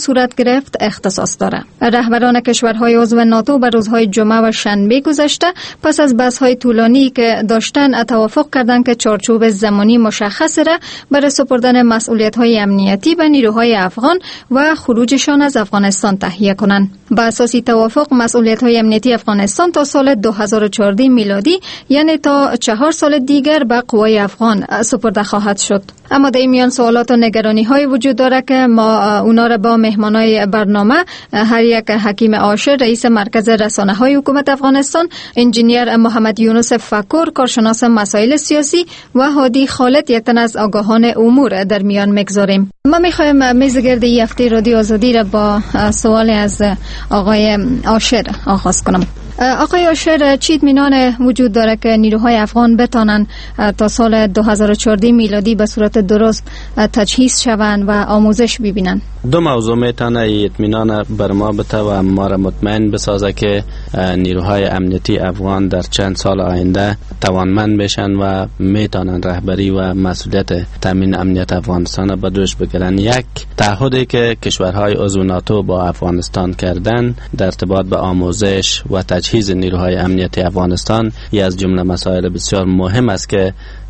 صورت گرفت اختصاص دارد. رهبران کشورهای عضو ناتو به روزهای جمعه و شنبه گذشته پس از بحث‌های طولانی که داشتن توافق کردند که چارچوب زمانی مشخص را برای سپردن مسئولیت‌های امنیتی به نیروهای افغان و خروجشان از افغانستان تهیه کنند. با اساس توافق مسئولیت‌های امنیتی افغانستان تا سال 2014 میلادی یعنی تا 4 سال دیگر به قوای افغان سپرده خواهد شد. اما در این میان سوالات و نگرانی‌های وجود داره که ما اونا را با مهمانای برنامه هر یک حکیم عاشر رئیس مرکز رسانه‌های حکومت افغانستان، انجینیر محمد یونس فکور کارشناس مسائل سیاسی و هادی خالد یک تن از آگاهان امور در میان میگذاریم. ما میخوایم میز گرد این هفته رادیو آزادی را با سوال از آقای عاشر آغاز کنم. آقای عاشر، چی اطمینان وجود داره که نیروهای افغان بتانن تا سال 2014 میلادی به صورت درست تجهیز شوند و آموزش ببینن؟ دو موضوع میتونه اطمینان بر ما بده و ما را مطمئن بسازه که نیروهای امنیتی افغان در چند سال آینده توانمند بشن و میتونن رهبری و مسئولیت تامین امنیت افغانستان به دوش بگیرن. یک تعهدی که کشورهای عضو ناتو با افغانستان کردن در ارتباط به آموزش و تجهیز نیروهای امنیتی افغانستان یکی از جمله مسائل بسیار مهم است که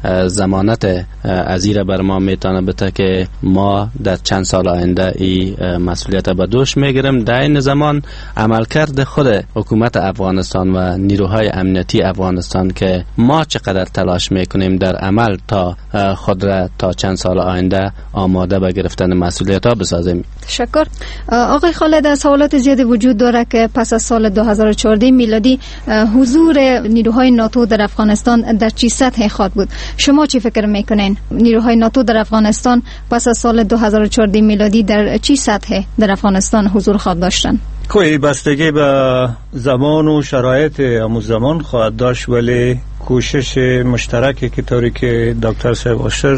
ضمانت ازیره بر ما میتونه بده که ما در چند سال آینده این مسئولیت به دوش میگیریم. در این زمان عملکرد خود حکومت افغانستان و نیروهای امنیتی افغانستان که ما چقدر تلاش میکنیم در عمل تا خود را تا چند سال آینده آماده به گرفتن مسئولیت ها بسازیم. تشکر. آقای خالد، سوالات زیادی وجود داره که پس از سال 2014 میلادی حضور نیروهای ناتو در افغانستان در چه سطح خواهد بود؟ شما چی فکر میکنین؟ نیروهای ناتو در افغانستان پس از سال 2014 میلادی در چه سطح در افغانستان حضور خواهد داشتن؟ کوئی بستگی به زمان و شرایط همون زمان خواهد داشت، ولی کوشش مشترکی که طوری که دکتر صاحب عاشر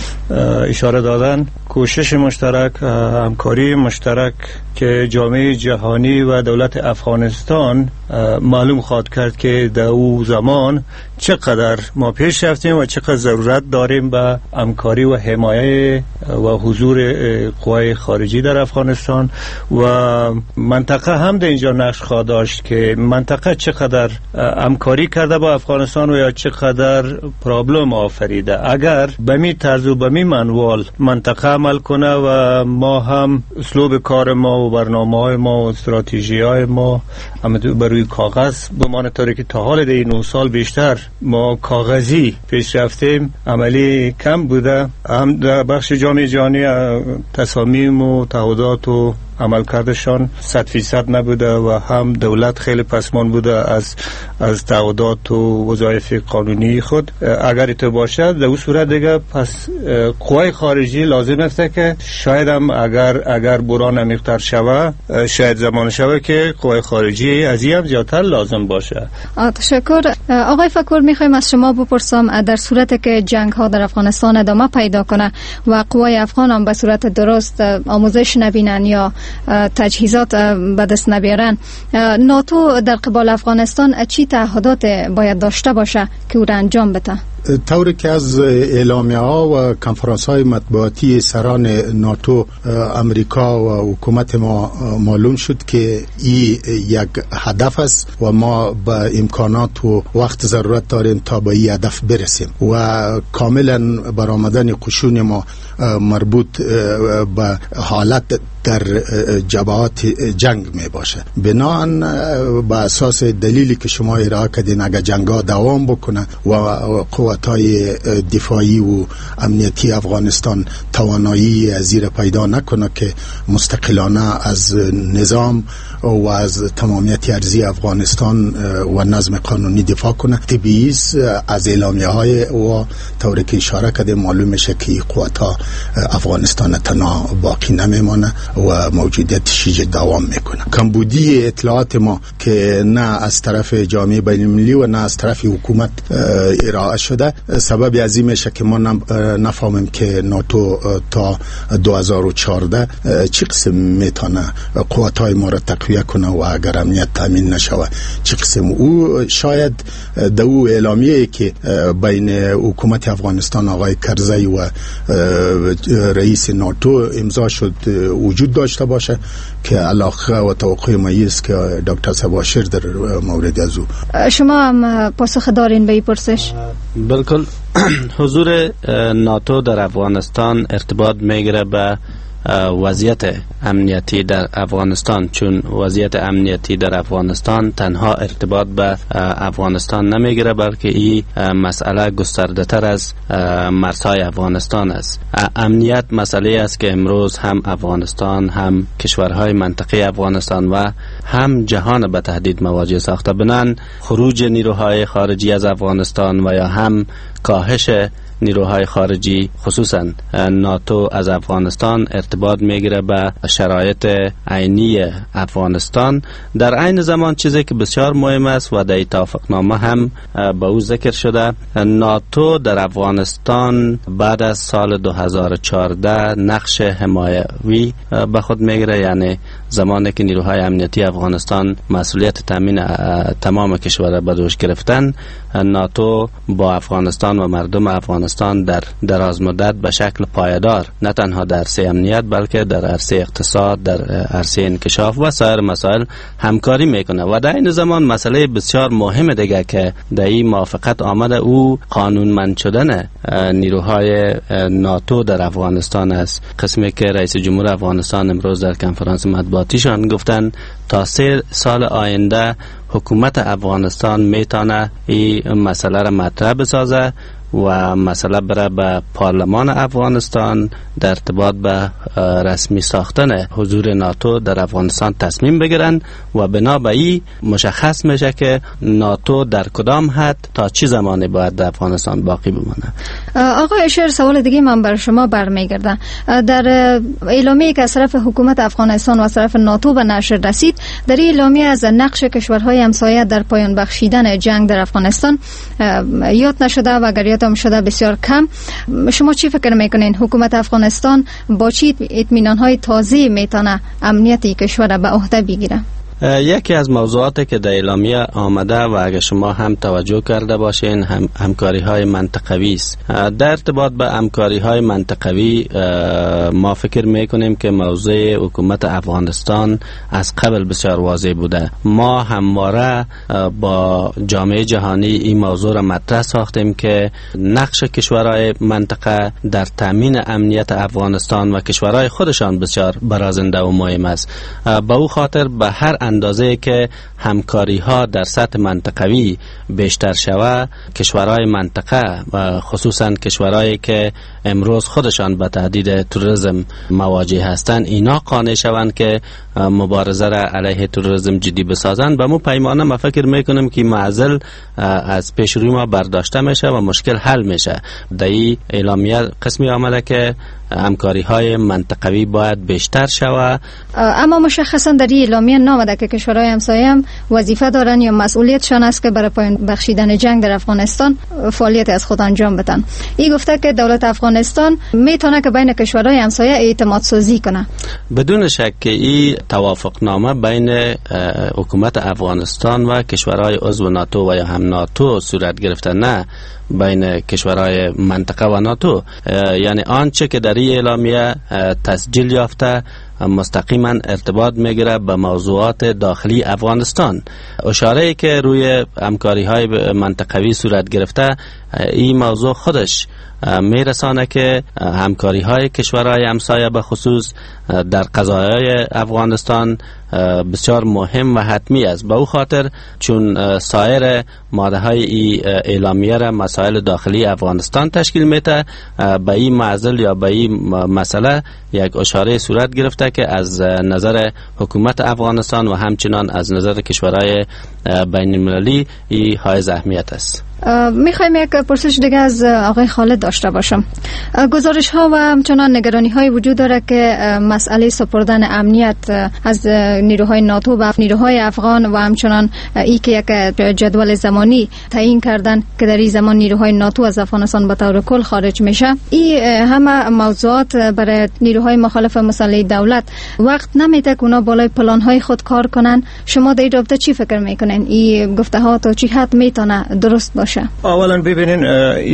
اشاره دادن، کوشش مشترک، همکاری مشترک که جامعه جهانی و دولت افغانستان معلوم خواهد کرد که در او زمان چقدر ما پیش رفتیم و چقدر ضرورت داریم به همکاری و حمایت و حضور قوای خارجی در افغانستان و منطقه هم در اینجا نقش خواهد داشت که منطقه چقدر همکاری کرده با افغانستان و یا چقدر پرابلم آفریده. اگر به می طرز و به می منوال منطقه عمل کنه و ما هم اسلوب کار ما و برنامه های ما و استراتژی های ما هم بروی کاغذ بمانه، طوری که تا حال در 9 سال بیشتر ما کاغذی پیش رفتیم، عملی کم بوده. هم در بخش جامعه جهانی تصامیم و تعهدات و عملکردشان 100% نبوده و هم دولت خیلی پسمان بوده از تعهدات و وظایف قانونی خود. اگر تو باشد در اون صورت دیگه پس قوای خارجی لازم است که شاید هم اگر بران عمیق‌تر شوه، شاید زمان شوه که قوای خارجی از این هم زیادتر لازم باشه. تشکر. آقای فکور، میخوایم از شما بپرسم در صورت که جنگ ها در افغانستان ادامه پیدا کنه و قوای افغان هم به صورت درست آموزش نبینن یا تجهیزات به دست نبیارن، ناتو در قبال افغانستان چی تعهدات باید داشته باشه که او را انجام بده؟ طوری که از اعلامیه ها و کنفرانس های مطبوعاتی سران ناتو امریکا و حکومت ما معلوم شد که این یک هدف است و ما با امکانات و وقت ضرورت داریم تا به این هدف برسیم و کاملا برآمدن قشون ما مربوط به حالت در جبهات جنگ می باشه. بناهن با اساس دلیلی که شما ارائه کردین، اگر جنگ ها دوام بکنه و قوت‌های دفاعی و امنیتی افغانستان توانایی زیر پیدا نکنه که مستقلانه از نظام و از تمامیت ارضی افغانستان و نظم قانونی دفاع کنه، طبیعی از اعلامیه های و طوری که اشاره کرده معلوم میشه که قوت‌ها افغانستان تنها باقی نمیمانه و موجودیتش دوام میکنه. کمبودی اطلاعات ما که نه از طرف جامعه بین‌المللی و نه از طرف حکومت ارائه شده شده سبب از این میشه که ما نفهمیم که ناتو تا 2014 چه قسم میتونه قوت‌های ما را تقویه کنه و اگر امنیت تامین نشود چه قسم. او شاید در او اعلامیه که بین حکومت افغانستان آقای کرزی و رئیس ناتو امضا شد وجود داشته باشه که علاقه و توقع ما است که دکتر سباشر در مورد از او. شما هم پاسخ دارین به این پرسش؟ بالکل. حضور ناتو در افغانستان ارتباط میگیره به وضعیت امنیتی در افغانستان، چون وضعیت امنیتی در افغانستان تنها ارتباط به افغانستان نمیگیره بلکه این مسئله گسترده تر از مرزهای افغانستان است. امنیت مسئله است که امروز هم افغانستان هم کشورهای منطقه افغانستان و هم جهان به تهدید مواجه ساخته. بنان خروج نیروهای خارجی از افغانستان و یا هم کاهش نیروهای خارجی خصوصا ناتو از افغانستان ارتباط میگیره به شرایط عینی افغانستان. در عین زمان چیزی که بسیار مهم است و در توافقنامه هم به او ذکر شده، ناتو در افغانستان بعد از سال 2014 نقش حمایوی به خود میگیره، یعنی زمانی که نیروهای امنیتی افغانستان مسئولیت تامین تمام کشور به دوش گرفتن، ناتو با افغانستان و مردم افغانستان در دراز مدت به شکل پایدار نه تنها در عرصه امنیت بلکه در عرصه اقتصاد، در عرصه انکشاف و سایر مسائل همکاری میکنه. و در این زمان مسئله بسیار مهم دیگه که در این موافقت آمده او قانونمند شدن نیروهای ناتو در افغانستان است. قسمی که رئیس جمهور افغانستان امروز در کنفرانس مطبوعاتیشان گفتن تا 3 سال آینده حکومت افغانستان میتونه این مسئله را مطرح بسازه و مسئله بره به پارلمان افغانستان در ارتباط به رسمی ساختن حضور ناتو در افغانستان تصمیم بگیرن و بنا به این مشخص میشه که ناتو در کدام حد تا چه زمانی باید در افغانستان باقی بمانه. آقای اشر، سوال دیگه من بر شما برمیگرده. در اعلامیه که از طرف حکومت افغانستان و از طرف ناتو به نشر رسید، در این اعلامیه از نقش کشورهای همسایه در پایان بخشیدن جنگ در افغانستان یاد نشده و اگر یاد هم شده بسیار کم. شما چی فکر میکنین حکومت افغانستان با چی اطمینان‌های تازه میتونه امنیتی کشور به عهده بگیره؟ یکی از موضوعاتی که در اعلامیه آمده و اگر شما هم توجه کرده باشین همکاری های منطقوی است. در ارتباط به همکاری های منطقوی ما فکر میکنیم که موضوع حکومت افغانستان از قبل بسیار واضح بوده. ما همواره با جامعه جهانی این موضوع را مطرح ساختیم که نقش کشورهای منطقه در تامین امنیت افغانستان و کشورهای خودشان بسیار برازنده و مهم است. به او خاطر به هر اندازه که همکاری ها در سطح منطقوی بیشتر شود، کشورهای منطقه و خصوصا کشورهایی که امروز خودشان به تهدید تروریسم مواجه هستند، اینا قانع شوند که مبارزه را علیه تروریسم جدی بسازند. به مو پیمانه ما فکر میکنم که معضل از پیش روی ما برداشته میشه و مشکل حل میشه. در این اعلامیه قسمی آمده که همکاری های منطقوی باید بیشتر شود، اما مشخصا در این اعلامیه نامده که کشورهای همسایه هم وظیفه دارن یا مسئولیتشان است که برای پایان بخشیدن جنگ در افغانستان فعالیت از خود انجام بدن. این گفته که دولت افغانستان میتونه که بین کشورهای همسایه اعتماد سازی کنه. بدون شک که این توافقنامه بین حکومت افغانستان و کشورهای عضو ناتو و یا هم ناتو صورت گرفته، نه بین کشورهای منطقه و ناتو. یعنی آنچه که در این اعلامیه تسجیل یافته مستقیما ارتباط میگیره به موضوعات داخلی افغانستان. اشاره که روی همکاری های منطقوی صورت گرفته، این موضوع خودش میرسانه که همکاری های کشورهای همسایه به خصوص در قضایای افغانستان بسیار مهم و حتمی است. به او خاطر چون سایر ماده های اعلامیه را مسائل داخلی افغانستان تشکیل میده، به این معضل یا به این مسئله یک اشاره صورت گرفته که از نظر حکومت افغانستان و همچنان از نظر کشورهای بین المللی ای حائز اهمیت است. میخوایم یک پرسش دیگه از آقای خالد داشته باشم. گزارش ها و همچنان نگرانی های وجود داره که مسئله سپردن امنیت از نیروهای ناتو و نیروهای افغان و همچنان ای که یک جدول زمانی تعیین کردن که در این زمان نیروهای ناتو از افغانستان به طور کل خارج میشه، این همه موضوعات برای نیروهای مخالف مسلح دولت وقت نمیده که اونا بالای پلان های خود کار کنن. شما در این رابطه چی فکر میکنین؟ این گفته ها تا چی حد میتونه درست باشه؟ اولا ببینین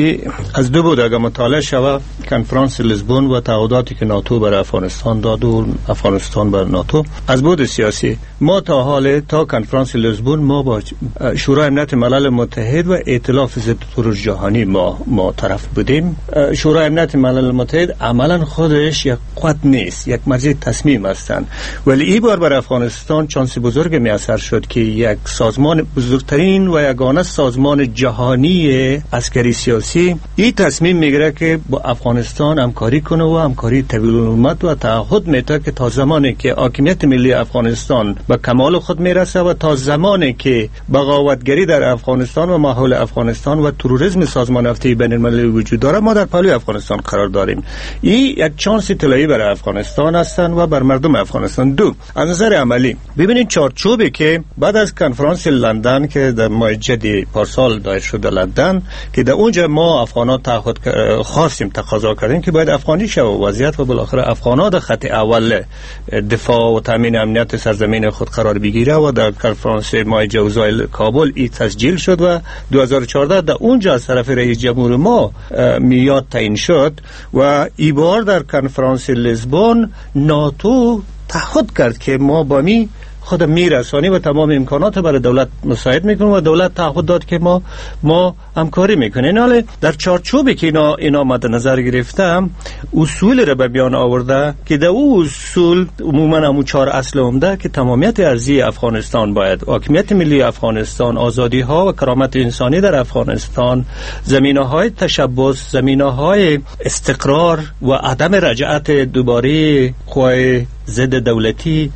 از دو بود اگر مطالعه شود کنفرانس لیزبون و تعهداتی که ناتو برای افغانستان داد و افغانستان برای ناتو، از بود سیاسی ما تا حال تا کنفرانس لیزبون ما با شورای امنیت ملل متحد و ائتلاف ضد ترور جهانی ما طرف بودیم. شورای امنیت ملل متحد عملا خودش یک قوت نیست، یک مرجع تصمیم هستند، ولی این بار برای افغانستان چانس بزرگ میسر شد که یک سازمان بزرگترین و یگانه سازمان جهانی عسکری سیاسی این تصمیم میگیره که با افغانستان همکاری کنه و همکاری طویل المدت و تعهد میده که تا زمانی که حاکمیت ملی افغانستان به کمال خود میرسه و تا زمانی که بغاوتگری در افغانستان و ماحول افغانستان و تروریسم سازمان یافته بین المللی وجود داره، ما در پهلوی افغانستان قرار داریم. این یک چانس طلایی برای افغانستان هستند و بر مردم افغانستان. دو، از نظر عملی ببینید چارچوبی که بعد از کنفرانس لندن که در ماه جدی پارسال دایر شد لندن، که در اونجا ما افغانا تعهد خواستیم تقاضا کردیم که باید افغانی شو وضعیت و بالاخره افغانا در خط اول دفاع و تامین امنیت سرزمین خود قرار بگیره و در کنفرانس ماه جوزای کابل این تسجیل شد و 2014 در اونجا از طرف رئیس جمهور ما میاد تعیین شد و این بار در کنفرانس لیزبون ناتو تعهد کرد که ما با می خود میرسانی و تمام امکانات برای دولت مساعد میکنه و دولت تعهد داد که ما همکاری میکنیم. حالا در چارچوبی که اینا مد نظر گرفتم اصول را به بیان آورده که در او اصول عموما همون 4 اصل عمده که تمامیت ارضی افغانستان باید، حاکمیت ملی افغانستان، آزادی ها و کرامت انسانی در افغانستان، زمینه های تشبث، زمینه های استقرار و عدم رجعت دوباره قوای ضد دولتی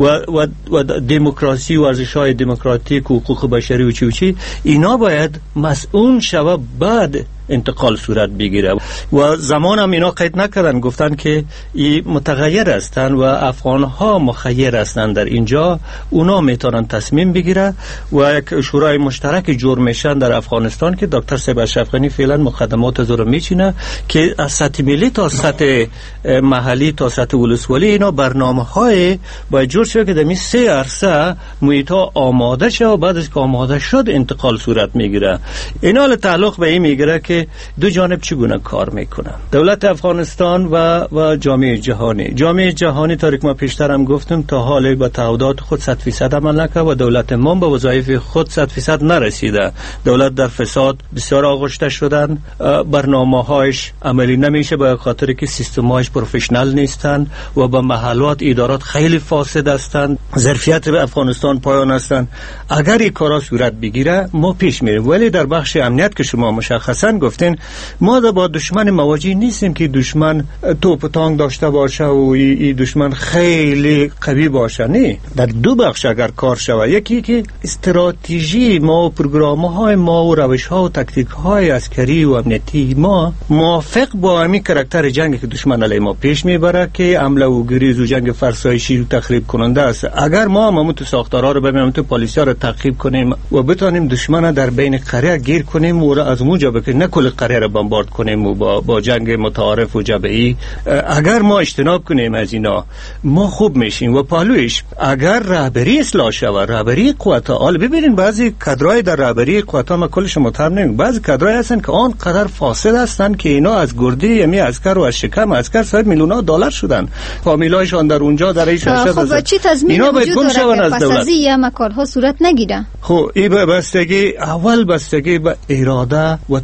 و دموکراسی و ارزش‌های دموکراتیک و حقوق بشری و چی اینا باید مسئول شود بعد انتقال صورت بگیره. و زمان هم اینا قید نکردن، گفتن که این متغیر هستن و افغان ها مخیر هستن در اینجا، اونا میتونن تصمیم بگیره و یک شورای مشترک جور میشن در افغانستان که دکتر صاحب اشرف غنی فعلا مقدمات زور میچینه که از سطح ملی تا سطح محلی تا سطح ولسوالی اینا برنامه‌های باید جور شد که در این 3 عرصه محیطا آماده شه و بعد از که آماده شد انتقال صورت میگیره. اینا تعلق به این میگیره که دو جانب چگونه کار میکنن، دولت افغانستان و جامعه جهانی. جامعه جهانی طوری که ما پیشتر هم گفتم تا حال با تعهدات خود 100% عمل نکرد و دولت ما به وظایف خود 100% نرسیده. دولت در فساد بسیار آغشته شدن، برنامه‌هاش عملی نمیشه به خاطر که سیستم‌هاش پروفشنال نیستن و با محلات ادارات خیلی فاسد هستند، ظرفیت به افغانستان پایان هستند. اگر این کارا صورت بگیره ما پیش میریم، ولی در بخش امنیت که شما مشخصا گفتین ما با دشمن مواجه نیستیم که دشمن توپ و تانک داشته باشه و این دشمن خیلی قوی باشه. نه، در دو بخش اگر کار شود، یکی که استراتژی ما و پروگرام‌های ما و روش‌ها و تاکتیک‌های عسکری و امنیتی ما موافق با همین کاراکتر جنگی که دشمن علیه ما پیش میبره که حمله و گریز و جنگ فرسایشی و تخریب کننده است. اگر ما هم تو ساختارها رو ببینیم، تو پالیس‌ها رو تعقیب کنیم و بتونیم دشمن در بین قریه گیر کنیم و از اونجا بکنیم کل قریه را بمبارد کنیم و با جنگ متعارف و جبهه‌ای، اگر ما اجتناب کنیم از اینا ما خوب میشیم. و پالویش اگر رهبری اصلاح شود، رهبری قوت‌ها، حالا ببینید بعضی کادرای در رهبری قوت‌ها ما کلش متهم نمیگم، بعضی کادرای هستن که آن قدر فاسد هستن که اینا از گردی یمی عسکر و از شکم عسکر صاحب میلیون‌ها دلار شدن، فامیلایشان در اونجا در این شرکت خب چی تضمین وجود داره که پس از این کارها صورت نگیره؟ خب این بستگی اول بستگی به اراده و تصمیم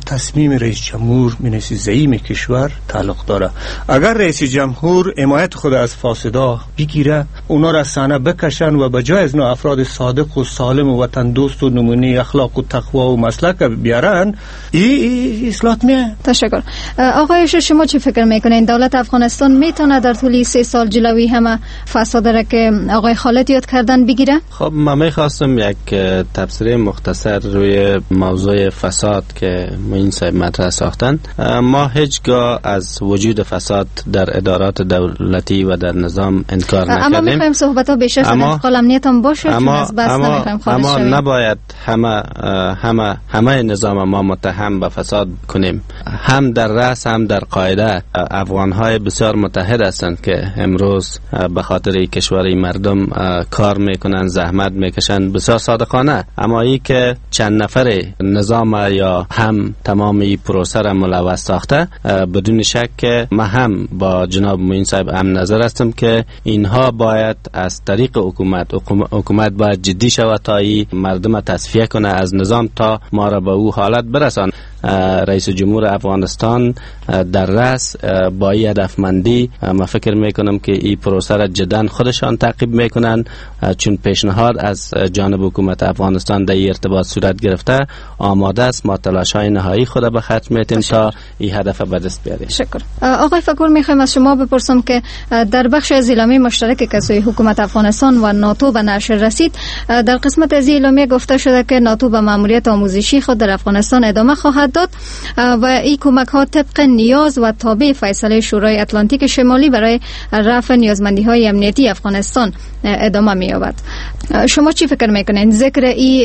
تصمیم رئیس جمهور مینیسی زعیم کشور تعلق داره. اگر رئیس جمهور حمایت خود از فاسدا بگیره، اونا را از صحنه بکشن و به جای از نوع افراد صادق و سالم و وطن دوست و نمونه اخلاق و تقوا و مسلک بیارن، این اصلاحات میه. تشکر. آقای شما چی فکر میکنین دولت افغانستان میتونه در طول 3 سال جلوی همه فساد را که آقای خالد یاد کردن بگیره؟ خب من میخواستم یک تبصره مختصر روی موضوع فساد که معین صاحب مطرح ساختن. ما هیچگاه از وجود فساد در ادارات دولتی و در نظام انکار نکردیم. اما میخوایم صحبت ها بیشتر سر امنیت هم باشه، چون از بس نمیخوایم خارج شویم. اما نباید همه نظام ما متهم به فساد کنیم. هم در رأس هم در قاعده افغان‌های بسیار متحد هستند که امروز به خاطر کشوری مردم کار میکنن، زحمت میکشن بسیار صادقانه. اما ای که چند نفر نظام یا هم تمام این پروسه را ملوث ساخته، بدون شک که من هم با جناب معین صاحب هم نظر هستم که اینها باید از طریق حکومت باید جدی شود تا این مردم تصفیه کنه از نظام تا ما را به او حالت برسان. رئیس جمهور افغانستان در رأس با این هدفمندی من فکر میکنم که این پروسه را جدا خودشان تعقیب میکنن، چون پیشنهاد از جانب حکومت افغانستان در ارتباط صورت گرفته آماده است. ما تلاش‌های نهایی خود به خرج میتیم تا این هدف به دست بیاریم. شکر. آقای فکور، میخوایم از شما بپرسم که در بخش از اعلامیه مشترک که سوی حکومت افغانستان و ناتو به نشر رسید، در قسمت از اعلامیه گفته شده که ناتو به ماموریت آموزشی خود در افغانستان ادامه خواهد داد و این کمک ها طبق نیاز و تابع فیصله شورای اتلانتیک شمالی برای رفع نیازمندی های امنیتی افغانستان ادامه می یابد. شما چی فکر میکنین؟ ذکر این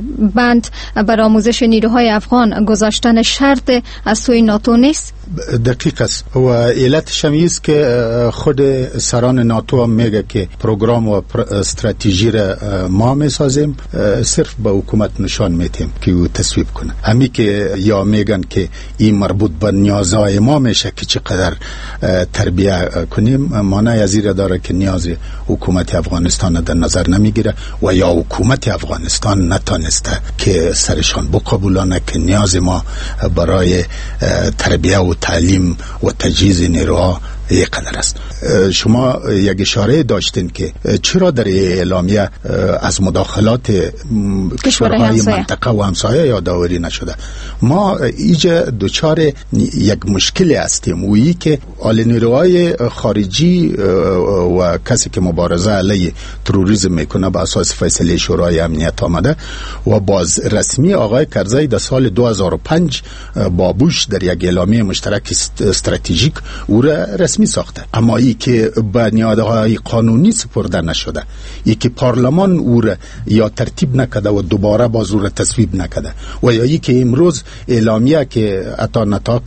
بند برای آموزش نیروهای افغان گذاشتن شرط از سوی ناتو نیست؟ دقیق است و علتش هم است که خود سران ناتو هم میگه که پروگرام و استراتژی را ما میسازیم، صرف به حکومت نشان میتیم که او تصویب کنه. همی که یا میگن که این مربوط به نیازهای ما میشه که چقدر تربیه کنیم، معنی از این داره که نیاز حکومت افغانستان در نظر نمیگیره و یا حکومت افغانستان نتانسته که سرشان بقبولانه که نیاز ما برای تربیه و تعلیم و تجهیز نیروها یک قدر است. شما یک اشاره داشتین که چرا در اعلامیه از مداخلات کشورهای منطقه و همسایه یادآوری نشده. ما ایجا دوچار یک مشکلی هستیم و ای که آل نیروهای خارجی و کسی که مبارزه علیه تروریسم میکنه به اساس فیصله شورای امنیت آمده و باز رسمی آقای کرزی در سال 2005 با بوش در یک اعلامیه مشترک استراتژیک او را رسمی ساخته، اما ای که به نیازهای قانونی سپرده نشده، ای که پارلمان او را یا ترتیب نکده و دوباره باز او را تصویب نکده و یا ای که امروز اعلامیه که اتا نطاق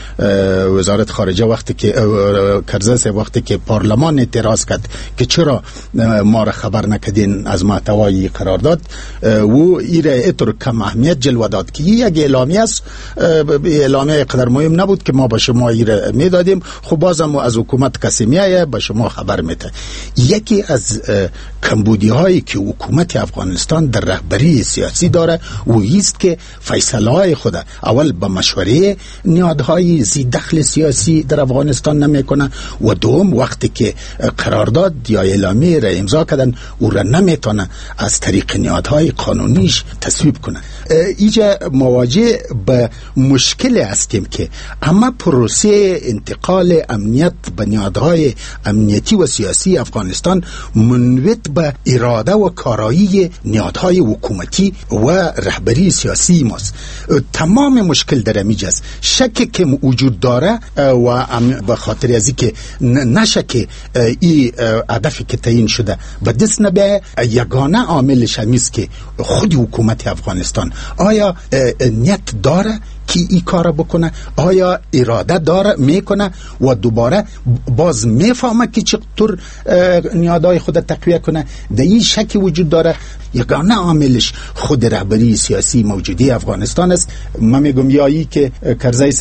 وزارت خارجه وقتی که کرزی وقتی که پارلمان اعتراض کرد که چرا ما را خبر نکدین از محتوای قرارداد و ایره اتر کم اهمیت جلوه داد که یک اعلامیه است، اعلامیه قدر مهم نبود که ما به شما ایره میدادیم، خب بازم از حکومت کسی میایه به شما خبر میده. یکی از کمبودی هایی که حکومت افغانستان در رهبری سیاسی داره و ایست که فیصله های خود اول به مشوره نهادهای ذی دخل سیاسی در افغانستان نمیکنه و دوم وقتی که قرارداد یا اعلامیه را امضا کردن او را نمیتونه از طریق نهادهای قانونیش تصویب کنه. اینجا مواجه به مشکل هستیم که اما پروسه انتقال امنیت به نهادهای امنیتی و سیاسی افغانستان منوط به اراده و کارایی نهادهای حکومتی و رهبری سیاسی ماست. تمام مشکل در اینجا است. شک که وجود داره و به خاطر از اینکه نشک این هدفی که تعیین شده و دست نبه، یگانه عاملش همیست که خود حکومت افغانستان آیا نیت داره که این کار بکنه، آیا اراده داره میکنه و دوباره باز میفهمه که چطور نیادهای خود تقویه کنه. در این شکی وجود داره. یگانه عاملش خود رهبری سیاسی موجودی افغانستان است. من میگم یا ای که کرزی صاحب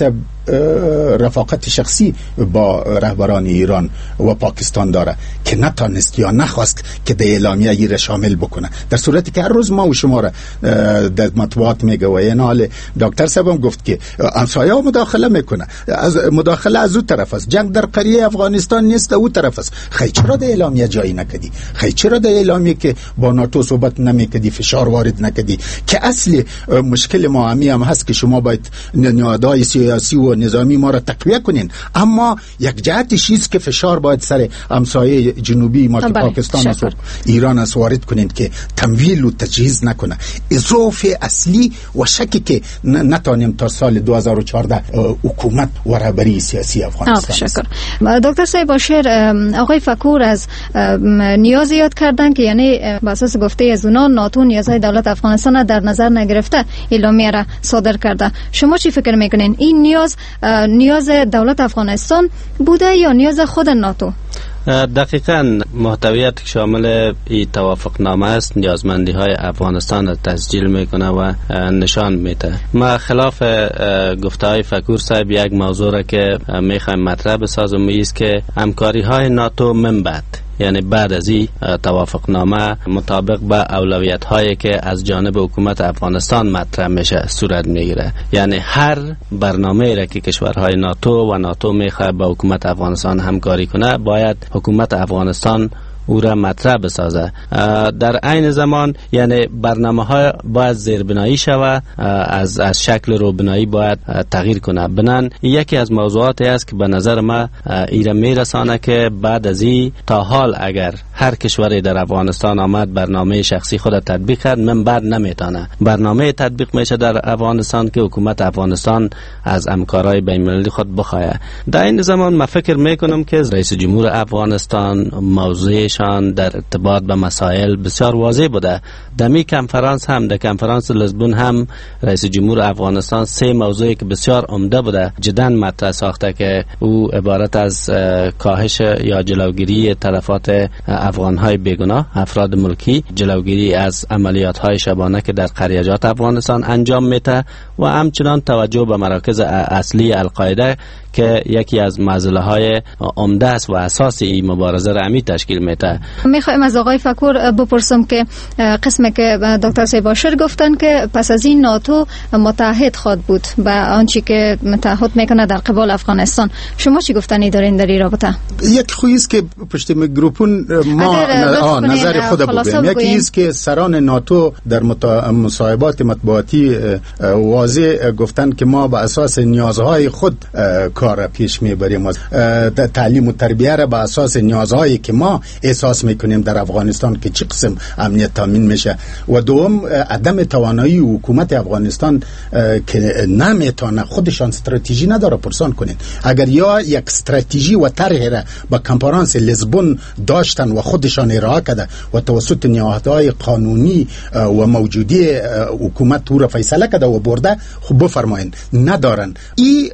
رفاقت شخصی با رهبران ایران و پاکستان داره که نتانست یا نخواست که در اعلامیه ای را شامل بکنه، در صورتی که هر روز ما و شما را در مطبوعات میگه و این حال دکتر صاحب هم گفت که همسایه مداخله میکنه، مداخله از اون طرف است، جنگ در قریه افغانستان نیست، او طرف است. خیلی چرا در اعلامیه جایی نکدی؟ خیلی چرا در اعلامیه که با ناتو صحبت نمیکدی، فشار وارد نکدی؟ که اصل مشکل ما هم هست که شما باید نهادهای سیاسی و نظامی ما را تقویه کنین، اما یک جهتش است که فشار باید سر همسایه جنوبی ما که پاکستان و ایران است وارد کنین که تمویل و تجهیز نکنه. اضافه اصلی و شکی که نتانیم تا سال 2014 حکومت و رهبری سیاسی افغانستان. تشکر. دکتر صاحب باشر، آقای فکور از نیاز یاد کردن که یعنی بر اساس گفته از اونا ناتو نیازهای دولت افغانستان در نظر نگرفته اعلامیه را صادر کرده. شما چی فکر میکنین؟ این نیاز دولت افغانستان بوده یا نیاز خود ناتو؟ دقیقاً محتویات شامل این توافق نامه است، نیازمندی های افغانستان را تسجیل میکنه و نشان میده. ما خلاف گفته های فکور صاحب یک موضوع را که میخوایم مطرح بسازم است که همکاری های ناتو من بعد، یعنی بعد از این توافق نامه مطابق با اولویت هایی که از جانب حکومت افغانستان مطرح میشه صورت میگیره. یعنی هر برنامه را که کشورهای ناتو و ناتو میخواد با حکومت افغانستان همکاری کنه باید حکومت افغانستان او را مطرح بسازه. در عین زمان یعنی برنامه ها باید زیربنایی شوه، از شکل روبنایی باید تغییر کنه. بنان یکی از موضوعاتی است که به نظر ما ایره میرسانه که بعد از این تا حال اگر هر کشوری در افغانستان آمد برنامه شخصی خود تطبیق کرد، من بعد نمیتونه برنامه تطبیق میشه در افغانستان که حکومت افغانستان از همکارای بین‌المللی خود بخواه. در این زمان من فکر میکنم که رئیس جمهور افغانستان موضوع در ارتباط به مسائل بسیار واضح بوده. دمی کنفرانس هم، در کنفرانس لزبون هم رئیس جمهور افغانستان 3 موضوعی که بسیار عمده بوده جدا مطرح ساخته که او عبارت از کاهش یا جلوگیری تلفات افغانهای بیگناه، افراد ملکی، جلوگیری از عملیات های شبانه که در قریجات افغانستان انجام میده و همچنان توجه به مراکز اصلی القاعده که یکی از معضله های عمده است و اساسی این مبارزه را تشکیل میده. میخوایم از آقای فکور بپرسم که قسمی که دکتر صاحب باشر گفتن که پس از این ناتو متحد خواهد بود به آنچه که متحد میکنه در قبال افغانستان. شما چی گفتنی دارین در این رابطه؟ یک خویی است که پشت میکروفون ما نظر خود بگویم. یکی است که سران ناتو در مصاحبات مطبوعاتی واضح گفتن که ما به اساس نیازهای خود کار پیش میبریم، تعلیم و تربیه را به اساس نیازهایی که ما احساس میکنیم در افغانستان که چه قسم امنیت تامین میشه، و دوم عدم توانایی حکومت افغانستان که نمیتونه خودشان استراتژی نداره پرسان کنین. اگر یا یک استراتژی و طرح را با کنفرانس لزبون داشتن و خودشان ارائه کرده و توسط نهادهای قانونی و موجودی حکومت او را فیصله کرده و برده، خب بفرمایین، ندارن. این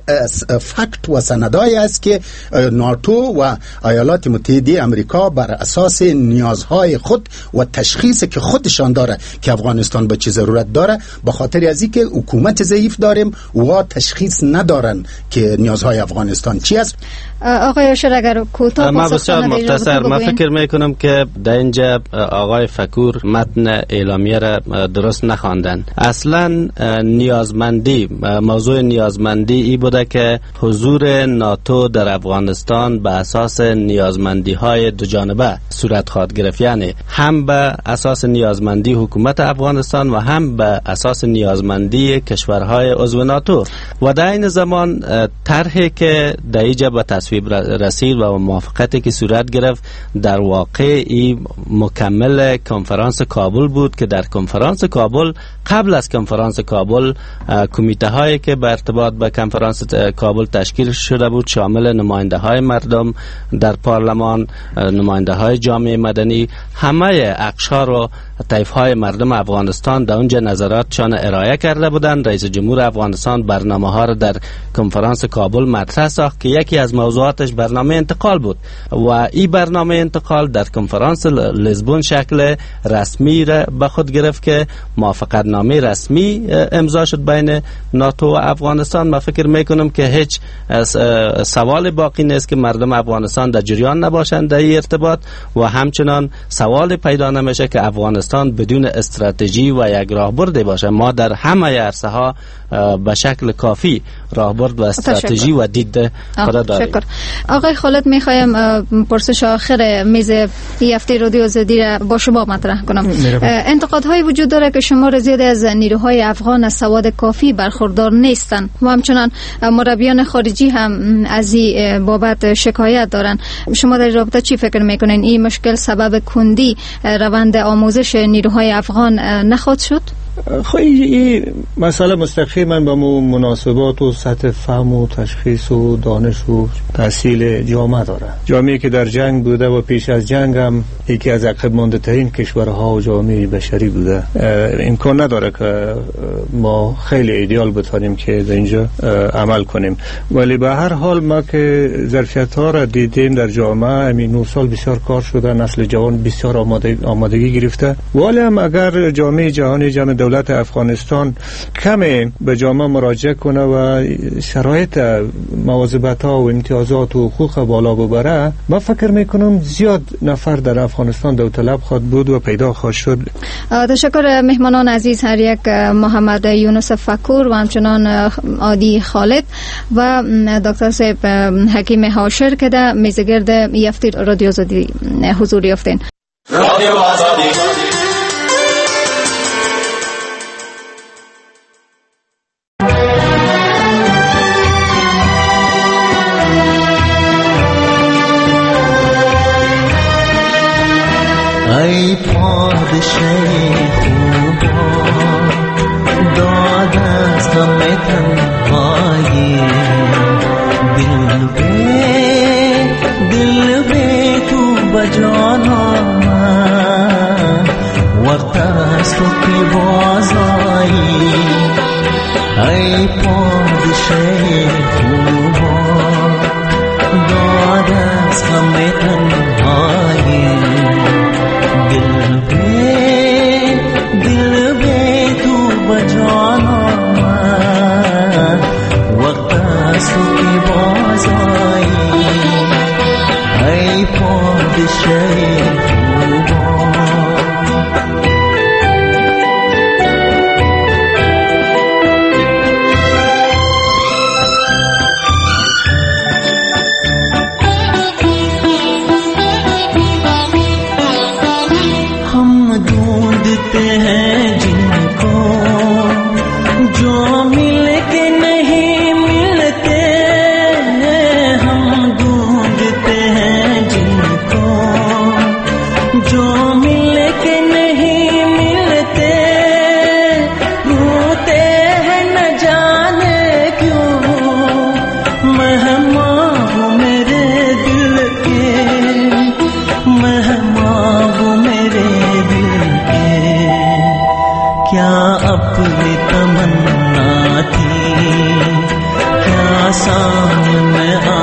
فکت و سندایی است که ناتو و ایالات متحده امریکا بر اساس نیازهای خود و تشخیص که خودشان داره که افغانستان به چه ضرورت داره، به خاطر از اینکه حکومت ضعیف داریم و تشخیص ندارن که نیازهای افغانستان چی است. آقای اشر اگر کوتاه ما بسیار مختصر، من فکر میکنم که در اینجا آقای فکور متن اعلامیه را درست نخواندن. اصلا نیازمندی، موضوع نیازمندی ای بوده که حضور ناتو در افغانستان به اساس نیازمندی های دو جانبه صورت خواهد گرفت، یعنی هم به اساس نیازمندی حکومت افغانستان و هم به اساس نیازمندی کشورهای عضو ناتو. و در این زمان طرحی که در اینجا به تصویب رسید و موافقتی که صورت گرفت در واقع این مکمل کنفرانس کابل بود که در کنفرانس کابل، قبل از کنفرانس کابل، کمیته هایی که به ارتباط به کنفرانس کابل تشکیل شده بود شامل نماینده های مردم در پارلمان، نماینده های جامعه مدنی، همه اقشار و طیف های مردم افغانستان در اونجا نظراتشان ارائه کرده بودند. رئیس جمهور افغانستان برنامه ها را در کنفرانس کابل مطرح ساخت که یکی از موضوع موضوعاتش برنامه انتقال بود و این برنامه انتقال در کنفرانس لیزبون شکل رسمی را به خود گرفت که موافقت نامه رسمی امضا شد بین ناتو و افغانستان. من فکر میکنم که هیچ سوال باقی نیست که مردم افغانستان در جریان نباشند در این ارتباط و همچنان سوال پیدا نمیشه که افغانستان بدون استراتژی و یک راهبرد باشه. ما در همه عرصه ها به شکل کافی راهبرد و استراتژی و دید خود داریم. آقای خالد، میخوایم پرسش آخر میز هفته رادیو آزادی را با شما مطرح کنم. انتقادهای وجود داره که شمار زیادی از نیروهای افغان از سواد کافی برخوردار نیستند و همچنان مربیان خارجی هم از این بابت شکایت دارن. شما در رابطه چی فکر میکنین؟ این مشکل سبب کندی روند آموزش نیروهای افغان نخواهد شد؟ این مسئله مستقیما با مناسبات و سطح فهم و تشخیص و دانش و تحصیل جامعه داره. جامعه که در جنگ بوده و پیش از جنگ هم یکی از عقب مانده ترین کشورها و جامعه بشری بوده. امکان نداره که ما خیلی ایدئال بتونیم که در اینجا عمل کنیم، ولی به هر حال ما که ظرفیت ها را دیدیم در جامعه همین 9 سال بسیار کار شده، نسل جوان بسیار آمادگی گرفته. ولی هم اگر جامعه جهانی، جامعه دولت افغانستان کمی به جامعه مراجعه کنه و شرایط مواظبت ها و امتیازات و حقوق بالا ببره، من فکر میکنم زیاد نفر در افغانستان داوطلب خواهد بود و پیدا خواهد شد. تشکر مهمانان عزیز، هر یک محمد یونس فکور و همچنان عادی خالد و دکتر صاحب حکیم هاشر که در میزگرد هفته رادیو آزادی حضور یافتین. رادیو آزادی ای پادشاه خوبا داد از غم تنهایی، دل به تو بجان آمد وقت است تو که باز آیی. ای پادشاه خوبا داد از غم تنهایی، دل به تو بجان آمد وقت است تو که باز آیی. ای پادشاه अपनी तमन्ना थी, क्या सामने